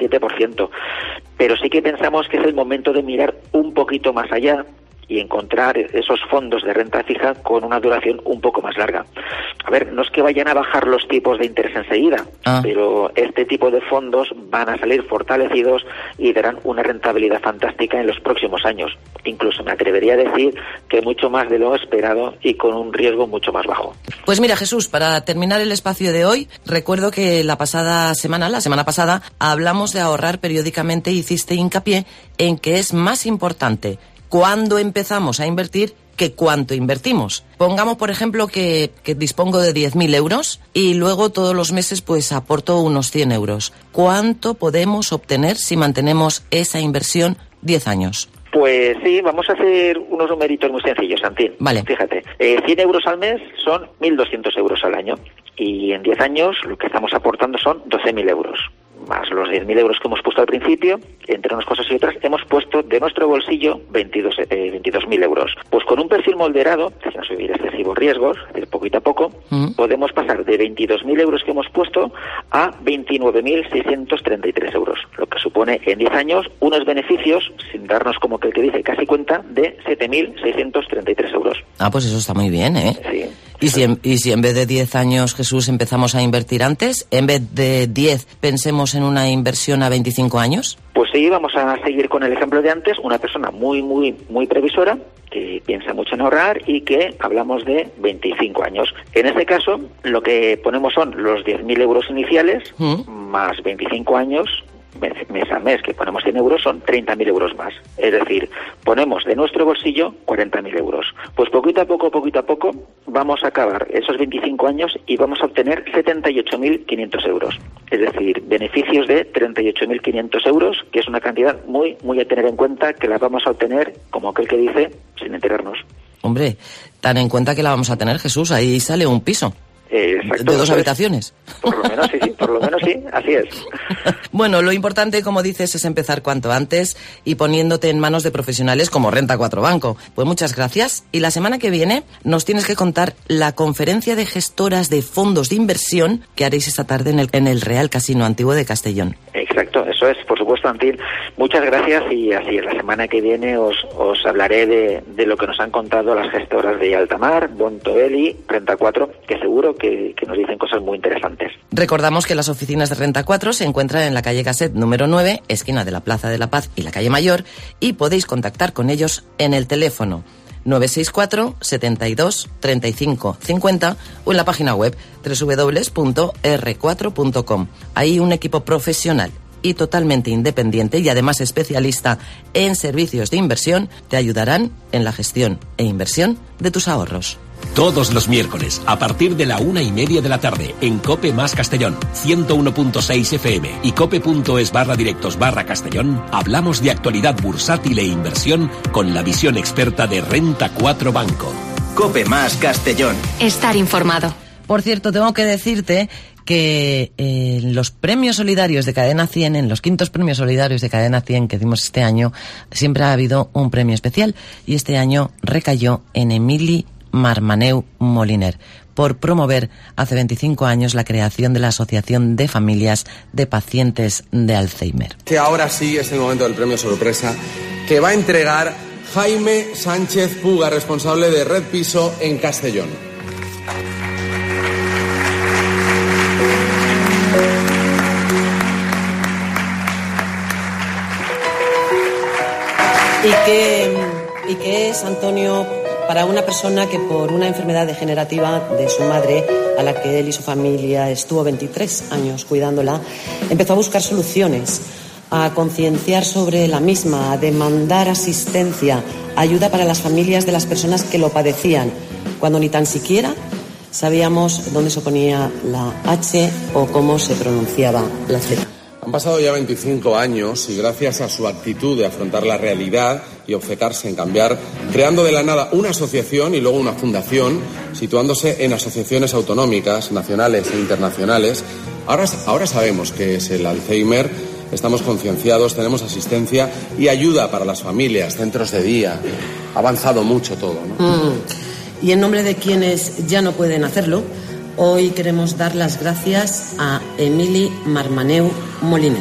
3,7%. Pero sí que pensamos que es el momento de mirar un poquito más allá y encontrar esos fondos de renta fija con una duración un poco más larga. A ver, no es que vayan a bajar los tipos de interés enseguida, pero este tipo de fondos van a salir fortalecidos y darán una rentabilidad fantástica en los próximos años. Incluso me atrevería a decir que mucho más de lo esperado y con un riesgo mucho más bajo. Pues mira, Jesús, para terminar el espacio de hoy, recuerdo que la semana pasada, hablamos de ahorrar periódicamente y hiciste hincapié en que es más importante cuándo empezamos a invertir que cuánto invertimos. Pongamos, por ejemplo, que dispongo de 10.000 euros y luego todos los meses pues aporto unos 100 euros. ¿Cuánto podemos obtener si mantenemos esa inversión 10 años? Pues sí, vamos a hacer unos numeritos muy sencillos, Santín. Vale. Fíjate, 100 euros al mes son 1.200 euros al año y en 10 años lo que estamos aportando son 12.000 euros. Más los 10.000 euros que hemos puesto al principio, entre unas cosas y otras, hemos puesto de nuestro bolsillo 22.000 euros. Pues con un perfil moderado, sin asumir excesivos riesgos, de poquito a poco, podemos pasar de 22.000 euros que hemos puesto a 29.633 euros, lo que supone en 10 años unos beneficios, sin darnos como que el que dice casi cuenta, de 7.633 euros. Ah, pues eso está muy bien, ¿eh? Sí. ¿Y si en vez de 10 años, Jesús, empezamos a invertir antes? ¿En vez de 10 pensemos en una inversión a 25 años? Pues sí, vamos a seguir con el ejemplo de antes, una persona muy previsora, que piensa mucho en ahorrar y que hablamos de 25 años. En este caso, lo que ponemos son los 10.000 euros iniciales más 25 años, mes a mes, que ponemos 100 euros, son 30.000 euros más. Es decir, ponemos de nuestro bolsillo 40.000 euros. Pues poquito a poco, vamos a acabar esos 25 años y vamos a obtener 78.500 euros. Es decir, beneficios de 38.500 euros, que es una cantidad muy a tener en cuenta, que la vamos a obtener, como aquel que dice, sin enterarnos. Hombre, tan en cuenta que la vamos a tener, Jesús, ahí sale un piso. Exacto, de 2 habitaciones. Por lo menos sí, así es. Bueno, lo importante, como dices, es empezar cuanto antes y poniéndote en manos de profesionales como Renta 4 Banco. Pues muchas gracias. Y la semana que viene nos tienes que contar la conferencia de gestoras de fondos de inversión que haréis esta tarde en el Real Casino Antiguo de Castellón. Exacto, eso es, por supuesto, Antil. Muchas gracias y así es, la semana que viene os hablaré de lo que nos han contado las gestoras de Altamar, Bontobel y Renta 4, que seguro que nos dicen cosas muy interesantes. Recordamos que las oficinas de Renta 4 se encuentran en la calle Gasset número 9, esquina de la Plaza de la Paz y la calle Mayor, y podéis contactar con ellos en el teléfono 964 72 35 50 o en la página web www.r4.com. Hay un equipo profesional y totalmente independiente y además especialista en servicios de inversión te ayudarán en la gestión e inversión de tus ahorros. Todos los miércoles, a partir de la 1:30 de la tarde, en COPE más Castellón, 101.6 FM y cope.es/directos/Castellón, hablamos de actualidad bursátil e inversión con la visión experta de Renta 4 Banco. COPE más Castellón. Estar informado. Por cierto, tengo que decirte que en los premios solidarios de Cadena 100, en los 5º premios solidarios de Cadena 100 que dimos este año, siempre ha habido un premio especial y este año recayó en Emili Marmaneu Moliner por promover hace 25 años la creación de la Asociación de Familias de Pacientes de Alzheimer. Que ahora sí es el momento del premio sorpresa que va a entregar Jaime Sánchez Puga, responsable de Red Piso en Castellón. ¿Y qué es, Antonio, para una persona que por una enfermedad degenerativa de su madre, a la que él y su familia estuvo 23 años cuidándola, empezó a buscar soluciones, a concienciar sobre la misma, a demandar asistencia, ayuda para las familias de las personas que lo padecían, cuando ni tan siquiera sabíamos dónde se ponía la H o cómo se pronunciaba la Z? Han pasado ya 25 años y gracias a su actitud de afrontar la realidad y obcecarse en cambiar, creando de la nada una asociación y luego una fundación, situándose en asociaciones autonómicas, nacionales e internacionales, ahora sabemos qué es el Alzheimer, estamos concienciados, tenemos asistencia y ayuda para las familias, centros de día. Ha avanzado mucho todo, ¿no? Y en nombre de quienes ya no pueden hacerlo, hoy queremos dar las gracias a Emili Marmaneu Moliner.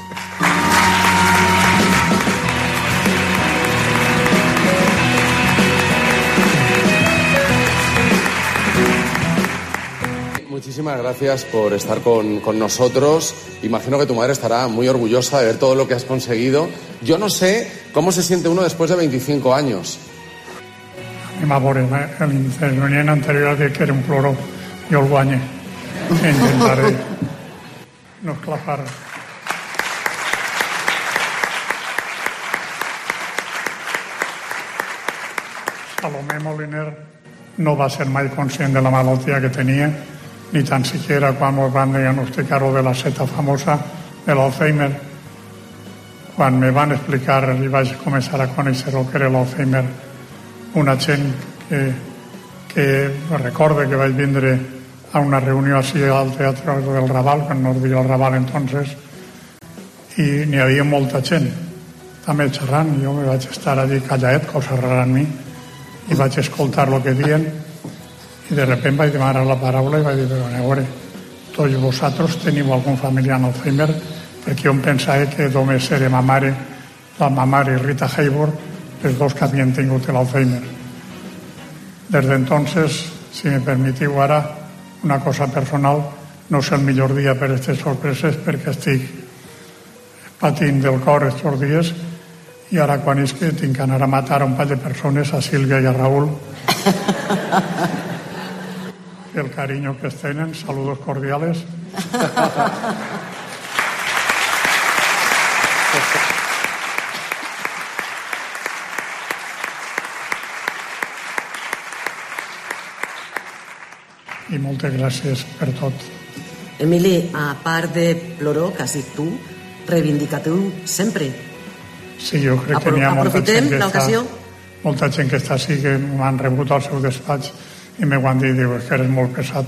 Muchísimas gracias por estar con nosotros. Imagino que tu madre estará muy orgullosa de ver todo lo que has conseguido. Yo no sé cómo se siente uno después de 25 años. Mi amor, el anterior de que era un ploro. Jo el guanye. Intentaré no esclafar. Salomé Moliner no va ser mai conscient de la malaltia que tenia, ni tan siquiera quan nos van diagnosticar de la seta famosa de l'Alzheimer. Quan me van explicar i vaig començar a conèixer el que era l'Alzheimer, una gent que recorde que vaig vindre a una reunió així al Teatre del Raval, quan no es deia el Raval entonces, i n'hi havia molta gent també xerrant, i jo me vaig estar allí calladet, cosa rara en mi, i vaig escoltar el que diuen, i de repente vaig demanar la paraula i vaig dir, però a veure, tots vosaltres teniu algun familiar amb Alzheimer, perquè jo em pensava que només era ma mare, la ma mare i Rita Hayworth, els dos que havien tingut l'Alzheimer. Desde entonces Si me permetiu ara, una cosa personal, no és el millor dia per aquestes sorpreses perquè estic patint del cor estos dies i ara quan és que tinc que anar a matar a un parell de persones, a Sílvia i a Raúl. El cariño que es tenen, saludos cordiales. I moltes gràcies per tot. Emili, a part de ploró, que has dit tu, reivindicatiu sempre. Sí, jo crec que n'hi ha molta gent que està així, que m'han rebut al seu despatx i m'ho han dit, diu, que eres molt pesat.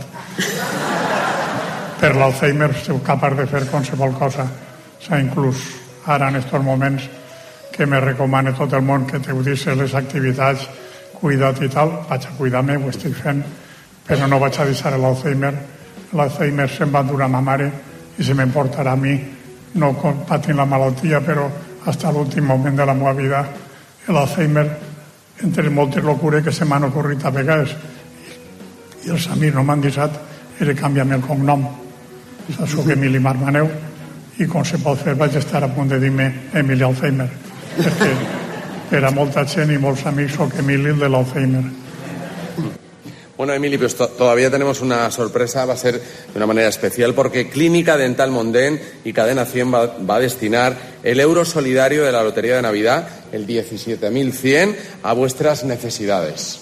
Per l'Alzheimer sou capaç de fer qualsevol cosa. O sigui, inclús ara, en aquests moments, que me recomana tot el món que t'ho dic les activitats, cuida't i tal, vaig a cuidar-me, ho estic fent, però no vaig a deixar l'Alzheimer. L'Alzheimer se'n va endur a ma mare i se m'emportarà a mi, no patint la malaltia, però fins a l'últim moment de la meva vida. L'Alzheimer, entre moltes locures que se m'han ocorrit a vegades, i els amics no m'han deixat, era canviar-me el cognom. Soc Emili Marmaneu, i com se pot fer vaig estar a punt de dir-me Emili Alzheimer, perquè per a molta gent i molts amics soc Emili de l'Alzheimer. Bueno, Emili, pues todavía tenemos una sorpresa, va a ser de una manera especial, porque Clínica Dental Mondén y Cadena 100 va a destinar el euro solidario de la Lotería de Navidad, el 17.100, a vuestras necesidades.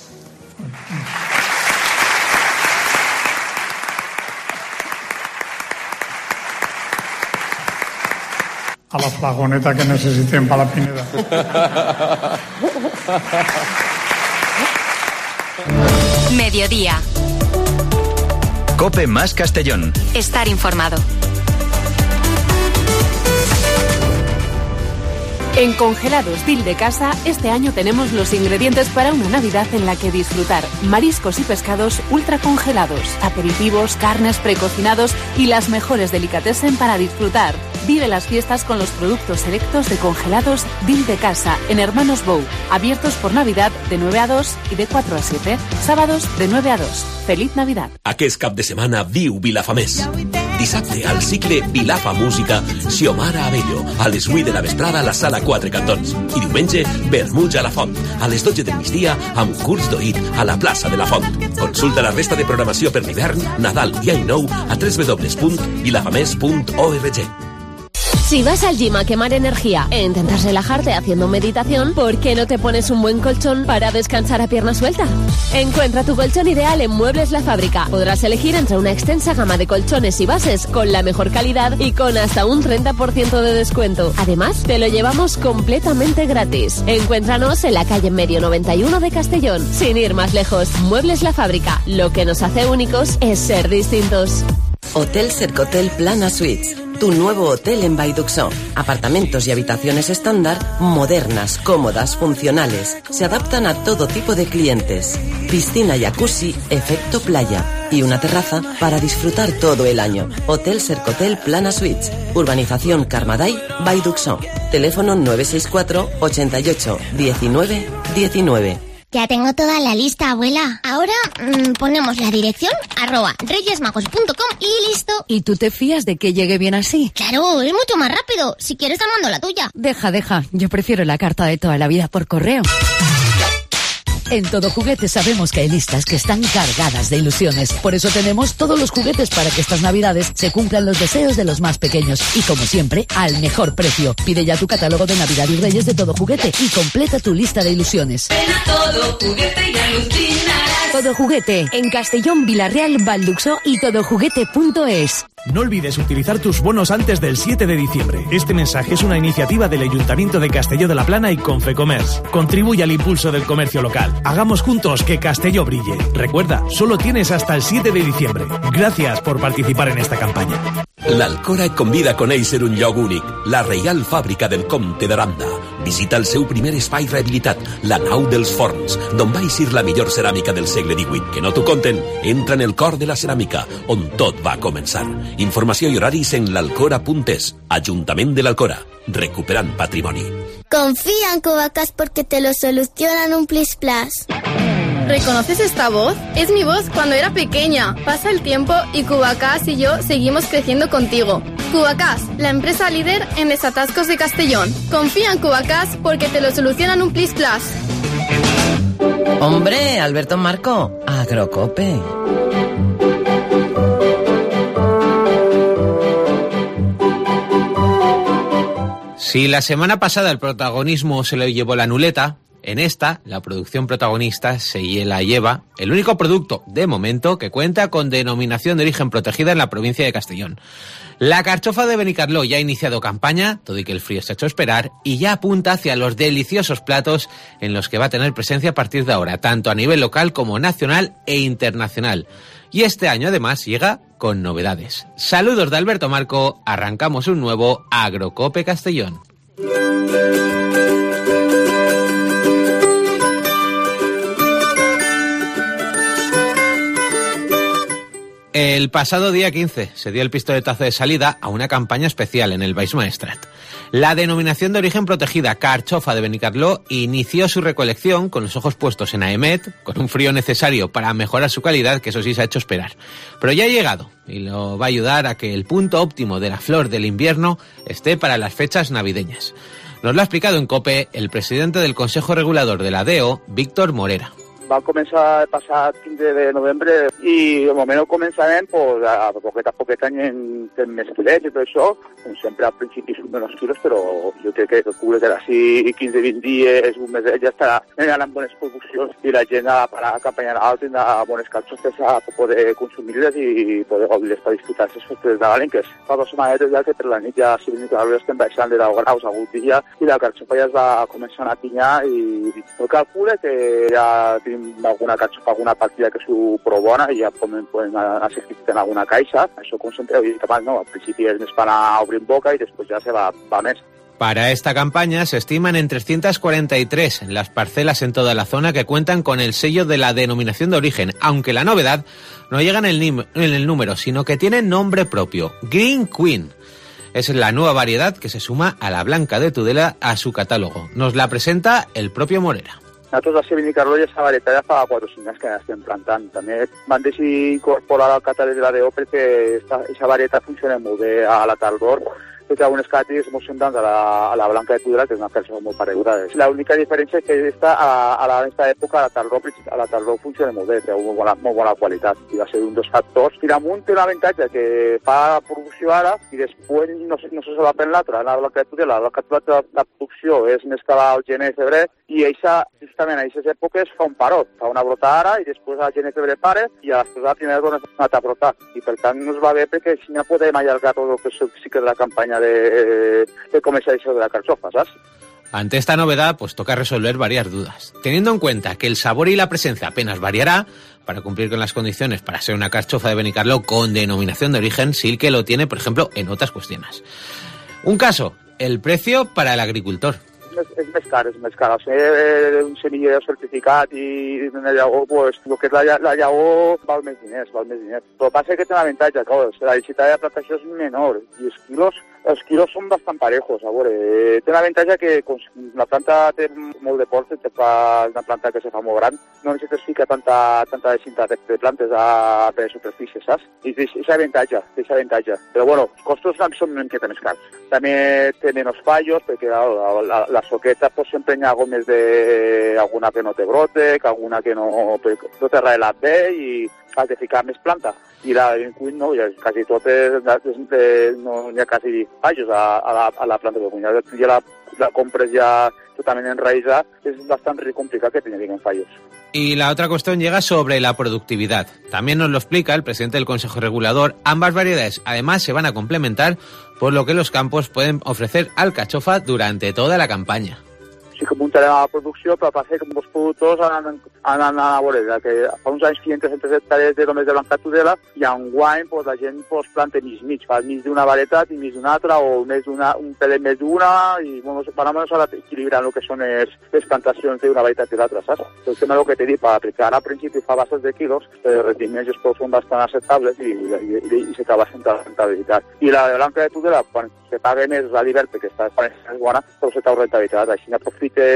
A la flagoneta que necessitem para la Pineda. Mediodía. COPE más Castellón. Estar informado. En Congelados Dil de Casa, este año tenemos los ingredientes para una Navidad en la que disfrutar mariscos y pescados ultra congelados, aperitivos, carnes precocinados y las mejores delicatessen para disfrutar. Vive las fiestas con los productos selectos de Congelados Dil de Casa en Hermanos Bou, abiertos por Navidad de 9 a 2 y de 4 a 7, sábados de 9 a 2. Feliz Navidad. Aquest cap de setmana viu Vilafamés. Dissabte, al cicle Vilafa Música, Xiomara Abello, a les 8 de la vesprada a la Sala 4 Cantons. I diumenge, Vermuig a la Font, a les 12 del migdia, amb curs d'oït a la plaça de la Font. Consulta la resta de programació per l'hivern, Nadal i Any Nou a www.vilafamés.org. Si vas al gym a quemar energía e intentas relajarte haciendo meditación, ¿por qué no te pones un buen colchón para descansar a pierna suelta? Encuentra tu colchón ideal en Muebles La Fábrica. Podrás elegir entre una extensa gama de colchones y bases con la mejor calidad y con hasta un 30% de descuento. Además, te lo llevamos completamente gratis. Encuéntranos en la calle Medio 91 de Castellón. Sin ir más lejos, Muebles La Fábrica. Lo que nos hace únicos es ser distintos. Hotel Cercotel Plana Suites, tu nuevo hotel en Vallduxó. Apartamentos y habitaciones estándar, modernas, cómodas, funcionales. Se adaptan a todo tipo de clientes. Piscina, jacuzzi, efecto playa. Y una terraza para disfrutar todo el año. Hotel Cercotel Plana Suites, Urbanización Carmaday, Vallduxó. Teléfono 964 88 19 19. Ya tengo toda la lista, abuela. Ahora ponemos la dirección @reyesmagos.com y listo. ¿Y tú te fías de que llegue bien así? Claro, es mucho más rápido. Si quieres te mando la tuya. Deja. Yo prefiero la carta de toda la vida por correo. En Todo Juguete sabemos que hay listas que están cargadas de ilusiones. Por eso tenemos todos los juguetes para que estas Navidades se cumplan los deseos de los más pequeños. Y como siempre, al mejor precio. Pide ya tu catálogo de Navidad y Reyes de Todo Juguete y completa tu lista de ilusiones. Ven a Todo Juguete y alucinarás. Todo Juguete, en Castellón, Villarreal, Vallduxó y todojuguete.es. No olvides utilizar tus bonos antes del 7 de diciembre. Este mensaje es una iniciativa del Ayuntamiento de Castelló de la Plana y Confecomers. Contribuye al impulso del comercio local. Hagamos juntos que Castelló brille. Recuerda, solo tienes hasta el 7 de diciembre. Gracias por participar en esta campaña. L'Alcora et convida a conèixer un lloc únic, la Reial Fàbrica del Comte d'Aranda. Visita el seu primer espai rehabilitat, la nau dels forns, d'on va eixir la millor ceràmica del segle XVIII. Que no t'ho conten, entra en el cor de la ceràmica, on tot va començar. Informació i horaris en l'alcora.es. Ajuntament de l'Alcora, recuperant patrimoni. Confía en Cubacas porque te lo solucionan un plis plas. ¿Reconoces esta voz? Es mi voz cuando era pequeña. Pasa el tiempo y Cubacas y yo seguimos creciendo contigo. Cubacas, la empresa líder en desatascos de Castellón. Confía en Cubacas porque te lo solucionan un plis plas. Hombre, Alberto Marco, Agrocope. Si la semana pasada el protagonismo se lo llevó la Nuleta, en esta, la producción protagonista se la lleva el único producto, de momento, que cuenta con denominación de origen protegida en la provincia de Castellón. La carchofa de Benicarló ya ha iniciado campaña, todo y que el frío se ha hecho esperar, y ya apunta hacia los deliciosos platos en los que va a tener presencia a partir de ahora, tanto a nivel local como nacional e internacional. Y este año, además, llega con novedades. Saludos de Alberto Marco, arrancamos un nuevo Agrocope Castellón. El pasado día 15 se dio el pistoletazo de salida a una campaña especial en el Baix Maestrat. La denominación de origen protegida Carchofa de Benicarló inició su recolección con los ojos puestos en Aemet, con un frío necesario para mejorar su calidad, que eso sí se ha hecho esperar. Pero ya ha llegado y lo va a ayudar a que el punto óptimo de la flor del invierno esté para las fechas navideñas. Nos lo ha explicado en COPE el presidente del Consejo Regulador de la DEO, Víctor Morera. Va començar el passat 15 de novembre i de moment començarem a poquet any en més quilets i tot això. Sempre al principi són menys quilos, però jo crec que cures de l'ací 15-20 dies, un mes, ja estarà en bones produccions i la gent per a la campanya naval tindrà bones carxofes a poder consumir-les i poder gaudir-les per disfrutar les festes nadalenques. Fa 2 setmanetes ja que per la nit ja si venim que estem baixant de 10 graus algun dia i la carxofa ja es va començar a pinyar i el calcula que ja alguna carxofa, alguna partida que s'ho prou bona i ja poden anar en alguna caixa. Això, com sempre he dit abans, no? Al principi és més per anar obrint boca y después ya se va més. Para esta campaña se estiman en 343 las parcelas en toda la zona que cuentan con el sello de la denominación de origen, aunque la novedad no llega en el número, sino que tiene nombre propio, Green Queen. Es la nueva variedad que se suma a la blanca de Tudela a su catálogo. Nos la presenta el propio Morera. Nosaltres a Benicarló ja aquesta varietat ja fa 4 o 5 anys que l'estem plantant. També van decidir incorporar al catàleg de la DEO perquè aquesta varietat funciona molt bé a la tardor, perquè algunes característiques molt semblants a la blanca de Tudela, que és una carxofa molt pareguda. L'única diferència és que a aquesta època a la tardor funciona molt bé, té molt bona qualitat, i va ser un dels factors. I damunt té un avantatge que fa producció ara i després no se va per l'altra, la blanca de Tudela. La producció és més que al gener i febrer i justament a aquestes èpoques fa un parot, fa una brota ara i després al gener i febrer pare i a la primera dona s'ha anat a brotar. I per tant no es va bé perquè si no podem allargar tot el que sí que és la campanya de comercialización de la carchofa, ¿sabes? Ante esta novedad, pues toca resolver varias dudas. Teniendo en cuenta que el sabor y la presencia apenas variará, para cumplir con las condiciones para ser una carchofa de Benicarló con denominación de origen, sí que lo tiene, por ejemplo, en otras cuestiones. Un caso, el precio para el agricultor. És més car. Al ser un semillero certificat i una llavor, pues, el que és la llavor val més diners. Però el que passa és que té un avantatge, clar, la densitat de plantació és menor i els quilos són bastant parejos. A veure, té un avantatge que la planta té molt de porte, una planta que se fa molt gran, no necessites ficar tanta densitat de plantes per superfície, saps? I és avantatge. Però bueno, els costos són una miqueta més cars. També té menys fallos, perquè la soqueta pues sempre hi ha més alguna que no té brote, que alguna que no té arrelat bé i has de ficar més planta. I la Green Queen no, quasi tot no hi ha quasi fallos a la planta, perquè ja la compres ja totalment enraïsada, és bastant complicat que tengan fallos. Y la otra cuestión llega sobre la productividad. También nos lo explica el presidente del Consejo Regulador. Ambas variedades además se van a complementar, por lo que los campos pueden ofrecer alcachofa durante toda la campaña. Sí que muntarem a la producció, però passa que els productors han anat a veure que fa uns anys feien 300 hectàrees només de blanca Tudela i enguany la gent planta mig, fa mig d'una varietat i mig d'una altra o un pelet més d'una i van a equilibrar el que són les plantacions d'una varietat i l'altra, saps? El tema del que t'he dit, per aplicar al principi fa bastantes de quilos, els rendiments són bastant acceptables i s'acaba sent la rentabilitat. I la blanca de Tudela, quan se paga més a l'hivern perquè està bona, però se t'ha rentabilitat. Així aprofites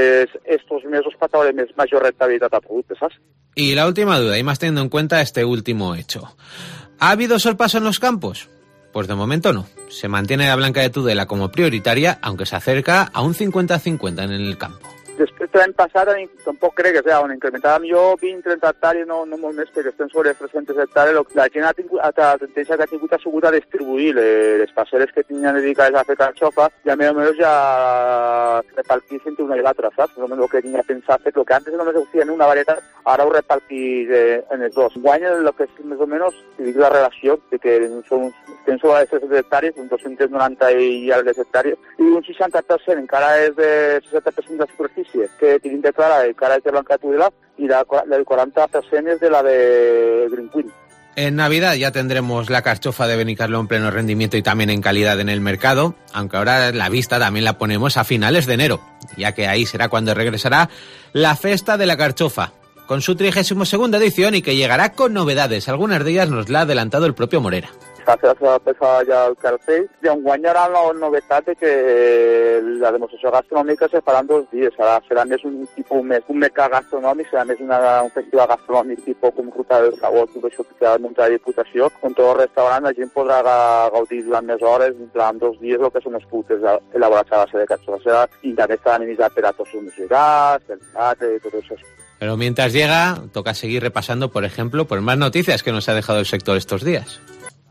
estos mesos para treure major rentabilitat al producte, saps? Y la última duda, y más teniendo en cuenta este último hecho. ¿Ha habido sorpaso en los campos? Pues de momento no. Se mantiene la Blanca de Tudela como prioritaria, aunque se acerca a un 50-50 en el campo. Després l'any passat tampoc crec que on incrementàvem jo 20-30 hectàrees, no molt més, perquè estem sobre 300 hectàrees. La gent la tendència que ha tingut ha sigut a distribuir les parcel·les que tenien dedicades a fer carxofa i almenys ja repartís entre una i l'altra, saps? El que tenia pensat fer, el que antes només ho feia en una varietat, ara ho repartís en els dos. Guanya el que és més o menys, si dic la relació, de que estem sobre les 300 hectàrees, un 290 i algunes hectàrees, i un 60% encara és de 60% de superfície que tenim declarada, encara és de Blanca de Tudela, y el 40% es de la de Green Queen. En Navidad ya tendremos la carchofa de Benicarló en pleno rendimiento y también en calidad en el mercado, aunque ahora la vista también la ponemos a finales de enero, ya que ahí será cuando regresará la Festa de la Carchofa, con su 32ª edición y que llegará con novedades. Algunas de ellas nos la ha adelantado el propio Morera. S'ha passat ja el cartell i enguany hi haurà la novetat de que la demostració gastronòmica se farà en 2 dies. Serà més un mercat gastronòmic, serà més un festival gastronòmic tipus com Ruta del Sabor, tot això que ha muntat la Diputació. On tot el restaurant la gent podrà gaudir durant més hores, durant 2 dies, el que són els productes elaborats a base de carxofa. I també està animitzat per a tots els musicals, el teatre i tot això. Pero mientras llega, toca seguir repasando, por ejemplo, por más noticias que nos ha dejado el sector estos días.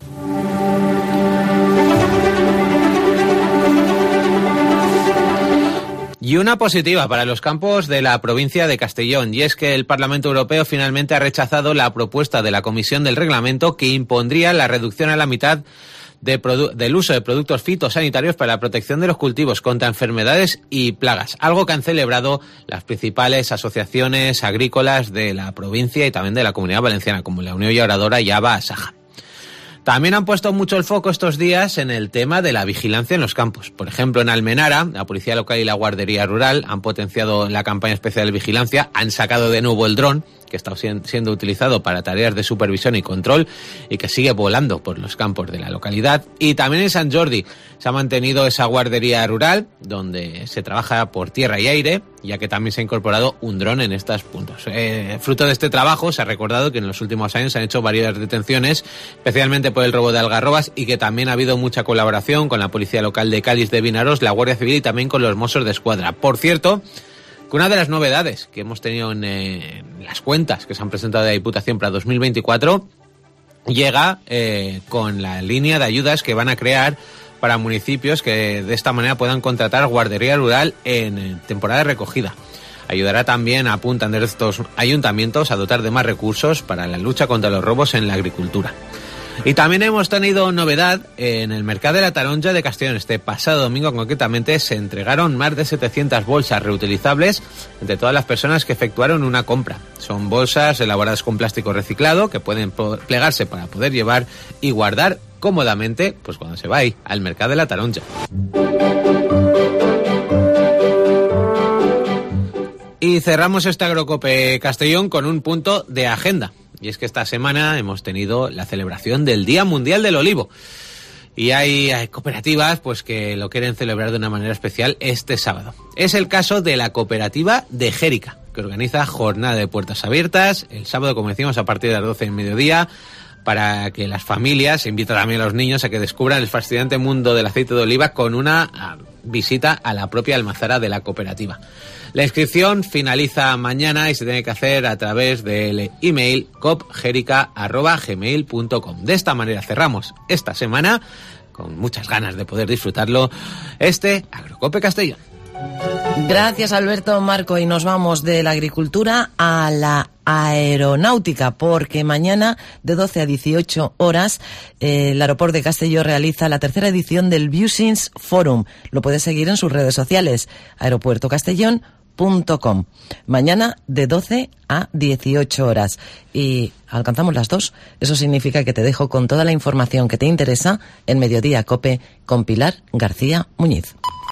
Y una positiva para los campos de la provincia de Castellón, y es que el Parlamento Europeo finalmente ha rechazado la propuesta de la Comisión del Reglamento que impondría la reducción a la mitad del uso de productos fitosanitarios para la protección de los cultivos contra enfermedades y plagas, algo que han celebrado las principales asociaciones agrícolas de la provincia y también de la Comunidad Valenciana, como la Unión Llauradora y ABA Asaja. También han puesto mucho el foco estos días en el tema de la vigilancia en los campos. Por ejemplo, en Almenara, la Policía Local y la Guardería Rural han potenciado la campaña especial de vigilancia, han sacado de nuevo el dron, que está siendo utilizado para tareas de supervisión y control y que sigue volando por los campos de la localidad. Y también en Sant Jordi se ha mantenido esa guardería rural donde se trabaja por tierra y aire, ya que también se ha incorporado un dron en estos puntos. Fruto de este trabajo se ha recordado que en los últimos años se han hecho varias detenciones, especialmente por el robo de algarrobas, y que también ha habido mucha colaboración con la Policía Local de Cádiz de Vinaros, la Guardia Civil y también con los Mossos de Escuadra. Por cierto, que una de las novedades que hemos tenido en las cuentas que se han presentado de la Diputación para 2024 llega con la línea de ayudas que van a crear para municipios que de esta manera puedan contratar guardería rural en temporada de recogida. Ayudará también, apuntan de estos ayuntamientos, a dotar de más recursos para la lucha contra los robos en la agricultura. Y también hemos tenido novedad en el mercado de la Taronja de Castellón. Este pasado domingo concretamente se entregaron más de 700 bolsas reutilizables entre todas las personas que efectuaron una compra. Son bolsas elaboradas con plástico reciclado que pueden plegarse para poder llevar y guardar cómodamente pues cuando se va ahí al mercado de la Taronja. Y cerramos este Agrocope Castellón con un punto de agenda. Y es que esta semana hemos tenido la celebración del Día Mundial del Olivo. Y hay cooperativas pues que lo quieren celebrar de una manera especial este sábado. Es el caso de la cooperativa de Jérica, que organiza jornada de puertas abiertas el sábado, como decimos, a partir de las 12 del mediodía, para que las familias, se invita también a los niños a que descubran el fascinante mundo del aceite de oliva con una visita a la propia almazara de la cooperativa. La inscripción finaliza mañana y se tiene que hacer a través del email copjerica@gmail.com. De esta manera cerramos esta semana, con muchas ganas de poder disfrutarlo, este Agrocope Castellón. Gracias, Alberto, Marco, y nos vamos de la agricultura a la aeronáutica, porque mañana de 12 a 18 horas el aeropuerto de Castelló realiza la 3ª edición del Business Forum. Lo puedes seguir en sus redes sociales, aeropuertocastellón.com. Mañana de 12 a 18 horas. Y alcanzamos las 2. Eso significa que te dejo con toda la información que te interesa en Mediodía Cope con Pilar García Muñiz.